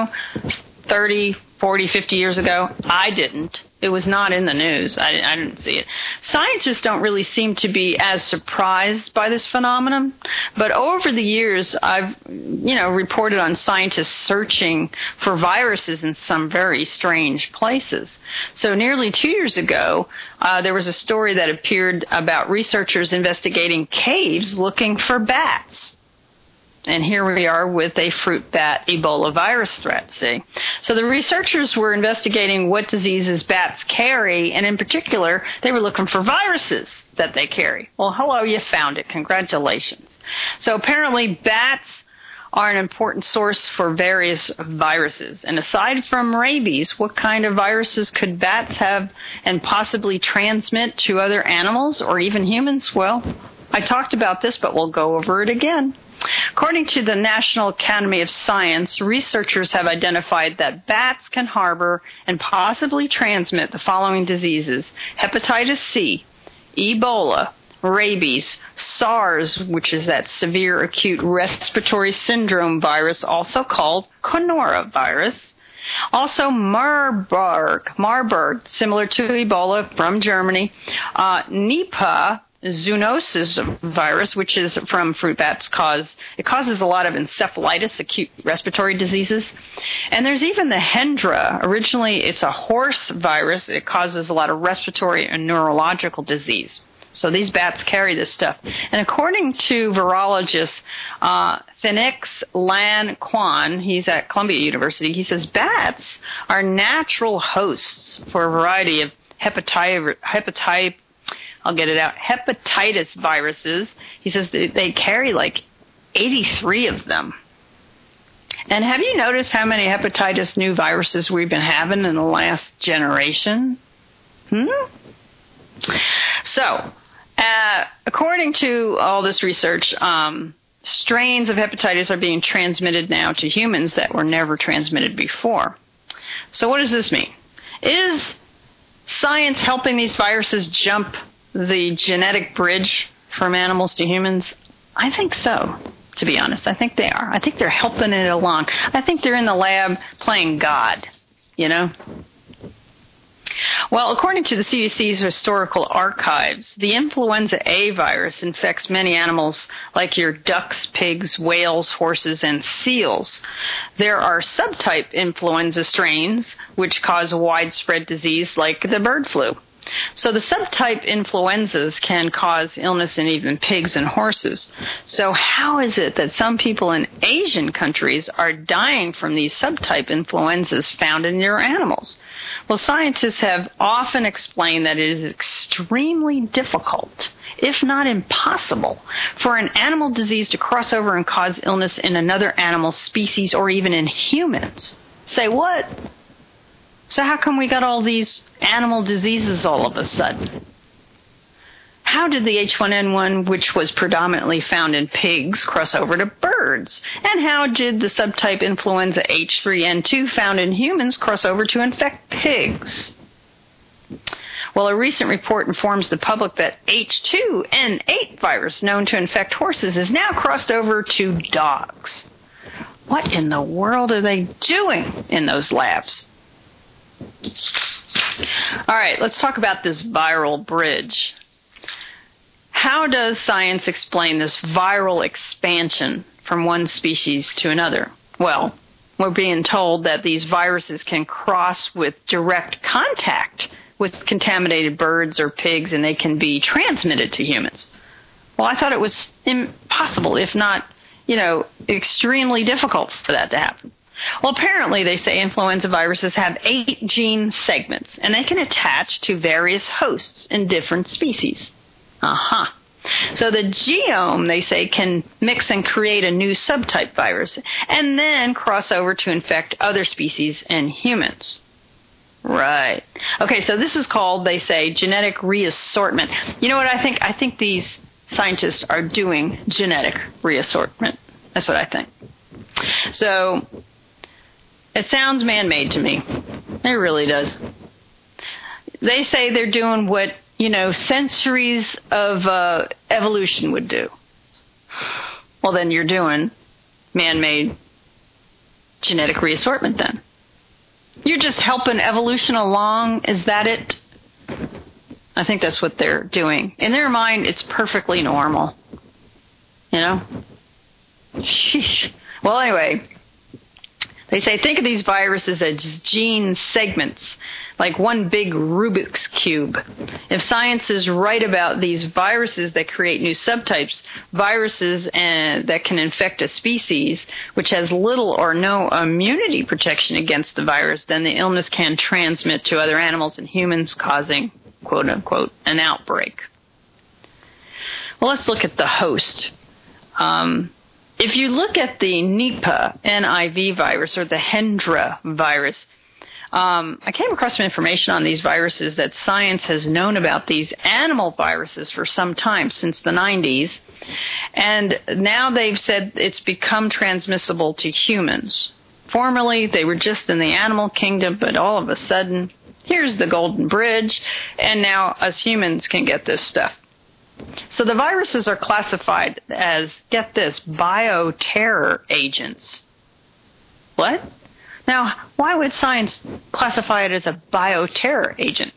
30, 40, 50 years ago? I didn't. It was not in the news. I didn't see it. Scientists don't really seem to be as surprised by this phenomenon. But over the years, I've, reported on scientists searching for viruses in some very strange places. So nearly 2 years ago, there was a story that appeared about researchers investigating caves looking for bats. And here we are with a fruit bat Ebola virus threat, see? So the researchers were investigating what diseases bats carry, and in particular, they were looking for viruses that they carry. Well, hello, you found it. Congratulations. So apparently bats are an important source for various viruses. And aside from rabies, what kind of viruses could bats have and possibly transmit to other animals or even humans? Well, I talked about this, but we'll go over it again. According to the National Academy of Science, researchers have identified that bats can harbor and possibly transmit the following diseases: hepatitis C, Ebola, rabies, SARS, which is that severe acute respiratory syndrome virus, also called coronavirus. Also Marburg, similar to Ebola from Germany, Nipah zoonosis virus, which is from fruit bats, causes a lot of encephalitis, acute respiratory diseases. And there's even the Hendra. Originally, it's a horse virus. It causes a lot of respiratory and neurological disease. So these bats carry this stuff. And according to virologist Phoenix Lan Quan, he's at Columbia University, he says bats are natural hosts for a variety of hepatitis viruses. He says they carry like 83 of them. And have you noticed how many hepatitis new viruses we've been having in the last generation? So, according to all this research, strains of hepatitis are being transmitted now to humans that were never transmitted before. So what does this mean? Is science helping these viruses jump the genetic bridge from animals to humans? I think so, to be honest. I think they are. I think they're helping it along. I think they're in the lab playing God, you know? Well, according to the CDC's historical archives, the influenza A virus infects many animals like your ducks, pigs, whales, horses, and seals. There are subtype influenza strains which cause widespread disease like the bird flu. So the subtype influenzas can cause illness in even pigs and horses. So how is it that some people in Asian countries are dying from these subtype influenzas found in your animals? Well, scientists have often explained that it is extremely difficult, if not impossible, for an animal disease to cross over and cause illness in another animal species or even in humans. Say what? So how come we got all these animal diseases all of a sudden? How did the H1N1, which was predominantly found in pigs, cross over to birds? And how did the subtype influenza H3N2 found in humans cross over to infect pigs? Well, a recent report informs the public that H2N8 virus, known to infect horses, is now crossed over to dogs. What in the world are they doing in those labs? All right, let's talk about this viral bridge. How does science explain this viral expansion from one species to another? Well, we're being told that these viruses can cross with direct contact with contaminated birds or pigs, and they can be transmitted to humans. Well, I thought it was impossible, if not, extremely difficult for that to happen. Well, apparently they say influenza viruses have 8 gene segments, and they can attach to various hosts in different species. So the genome, they say, can mix and create a new subtype virus, and then cross over to infect other species and humans. Right. Okay, so this is called, they say, genetic reassortment. You know what I think? I think these scientists are doing genetic reassortment. That's what I think. So it sounds man-made to me. It really does. They say they're doing what, centuries of evolution would do. Well, then you're doing man-made genetic reassortment then. You're just helping evolution along. Is that it? I think that's what they're doing. In their mind, it's perfectly normal. Sheesh. Well, anyway, they say think of these viruses as gene segments, like one big Rubik's Cube. If science is right about these viruses that create new subtypes, viruses that can infect a species which has little or no immunity protection against the virus, then the illness can transmit to other animals and humans, causing, quote unquote, an outbreak. Well, let's look at the host. if you look at the Nipah, NIV virus, or the Hendra virus, I came across some information on these viruses that science has known about these animal viruses for some time, since the 90s. And now they've said it's become transmissible to humans. Formerly, they were just in the animal kingdom, but all of a sudden, here's the Golden Bridge, and now us humans can get this stuff. So the viruses are classified as, get this, bioterror agents. What? Now, why would science classify it as a bioterror agent?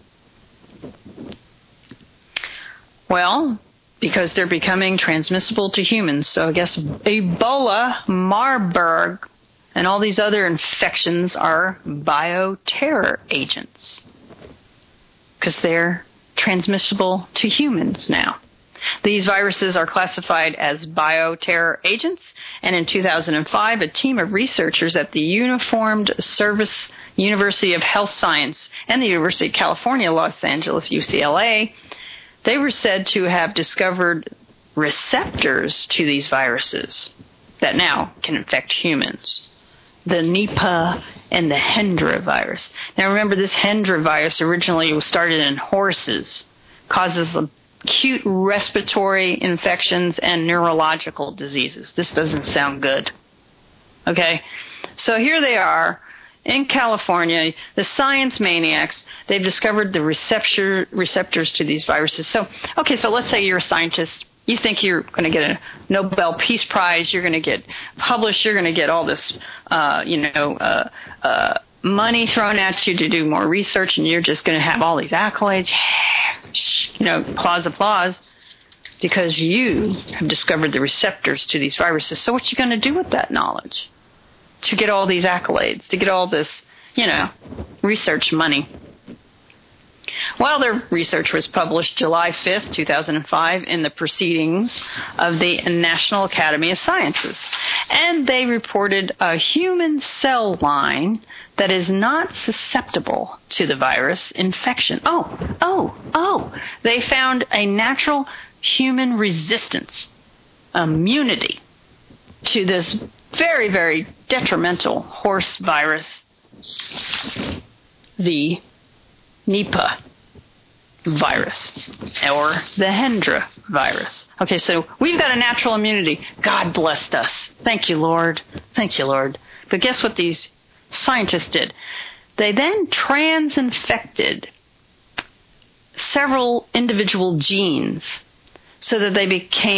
Well, because they're becoming transmissible to humans. So I guess Ebola, Marburg, and all these other infections are bioterror agents because they're transmissible to humans now. These viruses are classified as bioterror agents, and in 2005, a team of researchers at the Uniformed Service University of Health Science and the University of California, Los Angeles, UCLA, they were said to have discovered receptors to these viruses that now can infect humans. The Nipah and the Hendra virus. Now remember, this Hendra virus originally was started in horses, causes acute respiratory infections and neurological diseases. This doesn't sound good. Okay? So here they are in California, the science maniacs. They've discovered the receptors to these viruses. So let's say you're a scientist. You think you're going to get a Nobel Peace Prize. You're going to get published. You're going to get all this, money thrown at you to do more research, and you're just going to have all these accolades, applause, because you have discovered the receptors to these viruses. So what you going to do with that knowledge? To get all these accolades, to get all this, research money. Well, their research was published July 5th, 2005 in the Proceedings of the National Academy of Sciences. And they reported a human cell line that is not susceptible to the virus infection. They found a natural human resistance, immunity to this very, very detrimental horse virus, the Nipah virus, or the Hendra virus. Okay, so we've got a natural immunity. God blessed us. Thank you, Lord. Thank you, Lord. But guess what these scientists did? They then transinfected several individual genes so that they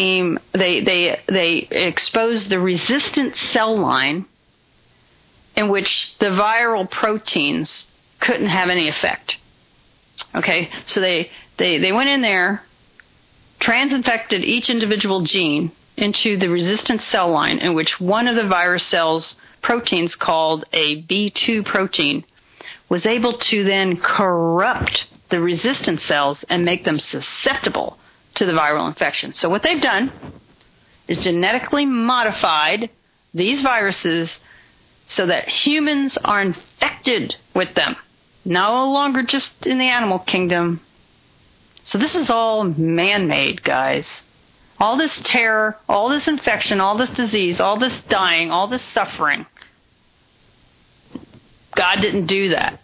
exposed the resistant cell line in which the viral proteins couldn't have any effect. Okay, so they went in there, transinfected each individual gene into the resistant cell line in which one of the virus cells' proteins, called a B2 protein, was able to then corrupt the resistant cells and make them susceptible to the viral infection. So what they've done is genetically modified these viruses so that humans are infected with them. No longer just in the animal kingdom. So this is all man-made, guys. All this terror, all this infection, all this disease, all this dying, all this suffering. God didn't do that.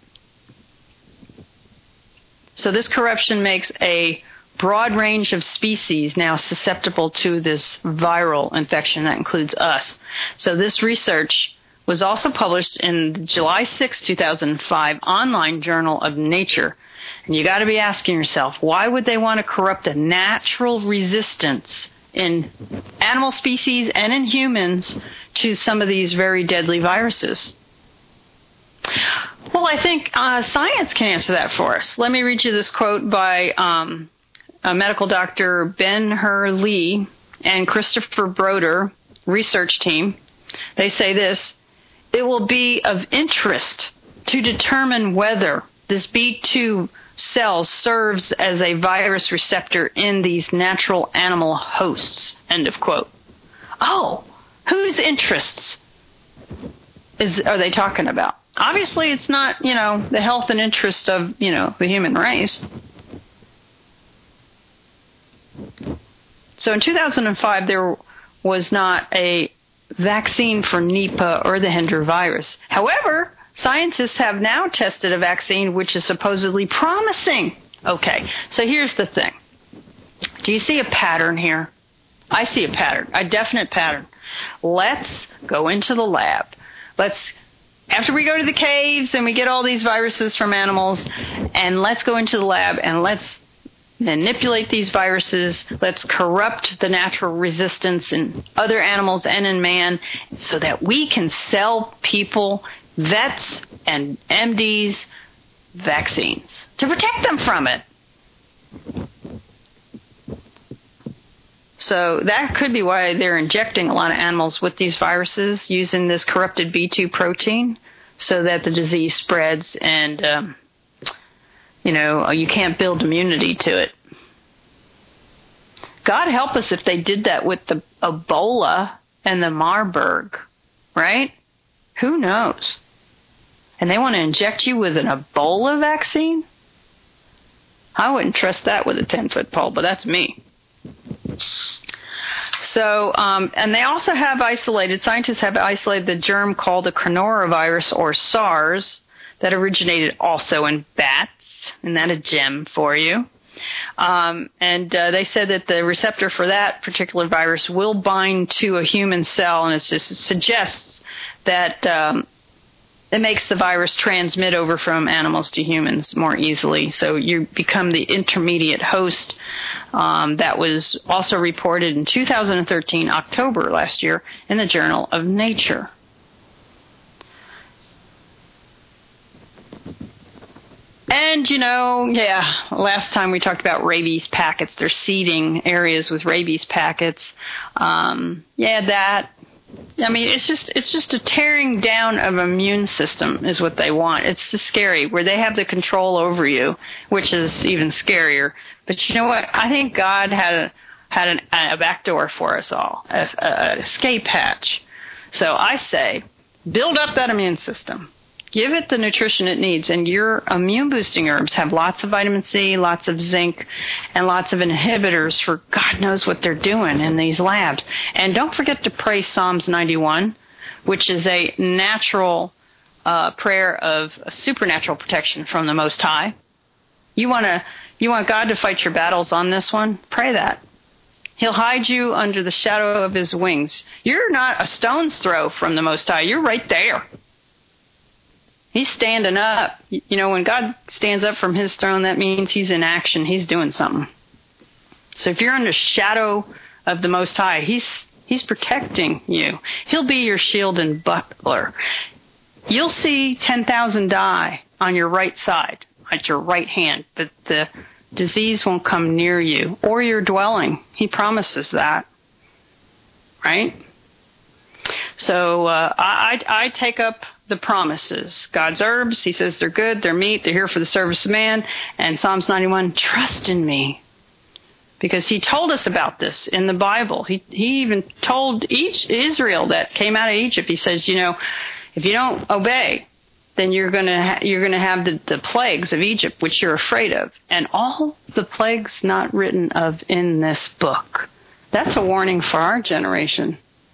So this corruption makes a broad range of species now susceptible to this viral infection. That includes us. So this research was also published in July 6, 2005, online journal of Nature. And you got to be asking yourself, why would they want to corrupt a natural resistance in animal species and in humans to some of these very deadly viruses? Well, I think science can answer that for us. Let me read you this quote by a medical doctor, Ben-Hur Lee, and Christopher Broder research team. They say this: it will be of interest to determine whether this B2 cell serves as a virus receptor in these natural animal hosts. End of quote. Oh, whose interests are they talking about? Obviously, it's not, the health and interest of, the human race. So in 2005, there was not a vaccine for Nipah or the Hendra virus. However, scientists have now tested a vaccine which is supposedly promising. Okay, so here's the thing. Do you see a pattern here? I see a pattern, a definite pattern. Let's go into the lab. After we go to the caves and we get all these viruses from animals, and let's go into the lab and let's manipulate these viruses. Let's corrupt the natural resistance in other animals and in man so that we can sell people, vets and MDs, vaccines to protect them from it. So that could be why they're injecting a lot of animals with these viruses using this corrupted B2 protein so that the disease spreads and, you can't build immunity to it. God help us if they did that with the Ebola and the Marburg, right? Who knows? And they want to inject you with an Ebola vaccine? I wouldn't trust that with a 10-foot pole, but that's me. So, and they also have scientists have isolated the germ called the coronavirus or SARS that originated also in bats. Isn't that a gem for you? And they said that the receptor for that particular virus will bind to a human cell, and it suggests that it makes the virus transmit over from animals to humans more easily. So you become the intermediate host. That was also reported in 2013, October last year, in the Journal of Nature. And, last time we talked about rabies packets. They're seeding areas with rabies packets. That. I mean, it's just a tearing down of immune system is what they want. It's just scary, where they have the control over you, which is even scarier. But you know what? I think God had a back door for us all, a escape hatch. So I say, build up that immune system. Give it the nutrition it needs, and your immune-boosting herbs have lots of vitamin C, lots of zinc, and lots of inhibitors for God knows what they're doing in these labs. And don't forget to pray Psalms 91, which is a natural prayer of supernatural protection from the Most High. You want God to fight your battles on this one? Pray that. He'll hide you under the shadow of His wings. You're not a stone's throw from the Most High. You're right there. He's standing up. When God stands up from His throne, that means He's in action. He's doing something. So if you're under the shadow of the Most High, He's protecting you. He'll be your shield and buckler. You'll see 10,000 die on your right side, at your right hand, but the disease won't come near you or your dwelling. He promises that, right? So I take up the promises. God's herbs, He says they're good, they're meat, they're here for the service of man. And Psalms 91, trust in me. Because He told us about this in the Bible. He even told Israel that came out of Egypt. He says, if you don't obey, then you're going to have the plagues of Egypt, which you're afraid of. And all the plagues not written of in this book. That's a warning for our generation.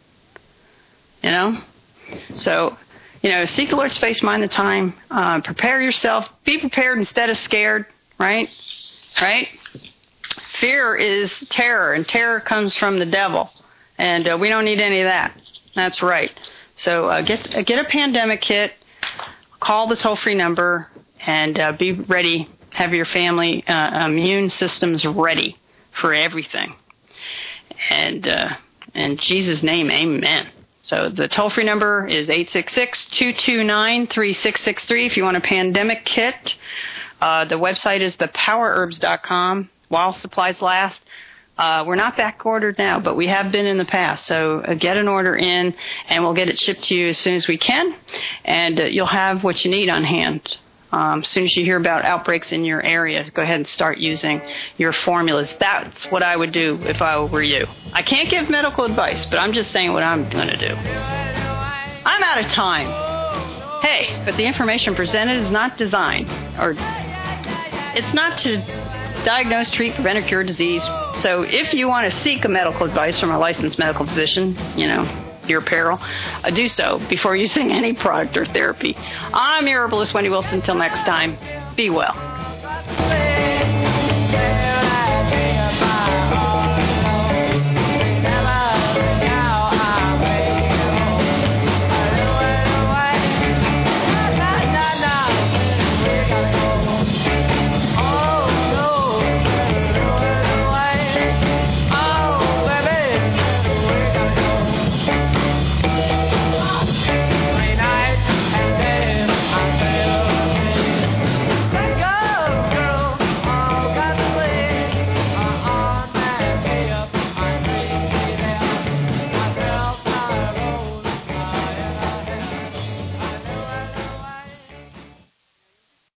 So, seek the Lord's face, mind the time, prepare yourself, be prepared instead of scared, right? Right? Fear is terror, and terror comes from the devil, and we don't need any of that. That's right. So get a pandemic kit, call the toll-free number, and be ready, have your family immune systems ready for everything. And in Jesus' name, amen. So the toll-free number is 866-229-3663 if you want a pandemic kit. The website is thepowerherbs.com while supplies last. We're not back ordered now, but we have been in the past. So get an order in, and we'll get it shipped to you as soon as we can, and you'll have what you need on hand. As soon as you hear about outbreaks in your area, go ahead and start using your formulas. That's what I would do if I were you. I can't give medical advice, but I'm just saying what I'm going to do. I'm out of time. Hey, but the information presented is not designed, or it's not to diagnose, treat, prevent, or cure disease. So if you want to seek a medical advice from a licensed medical physician, your peril, do so before using any product or therapy. I'm your herbalist, Wendy Wilson. Until next time, be well.